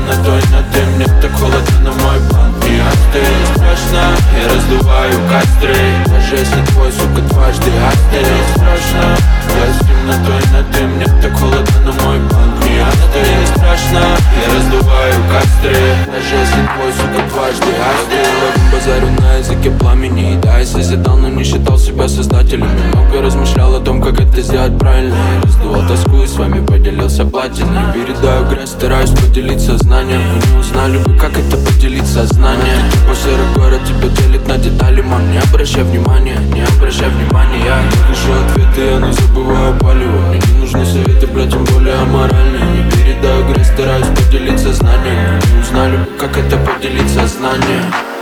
темнотой над дым. Мне так холодно, но мой план не остыл. Страшно, я раздуваю костры, даже если твой, сука, дважды остыл. Страшно, я с темнотой над дым. Мне так холодно, но мой план не остыл. Страшно, я раздуваю костры, даже если твой, сука, дважды остыл. Базарю на языке пламени, и да, я созидал, но не считал себя создателем. Много размышлял о том, как это сделать правильно. Я раздувал тоску и с вами поделился платиной. Передаю грязь, стараюсь поделиться знанием. Вы не узнали бы, как это поделиться знанием. Типа серый город тебя делит на детали, мам, не обращай внимания, не обращай внимания. Я ищу ответы, я не забываю палево. Мне не нужны советы, блядь, тем более аморальные. Не передаю грязь, стараюсь поделиться знанием. Вы не узнали бы, как это поделиться знанием.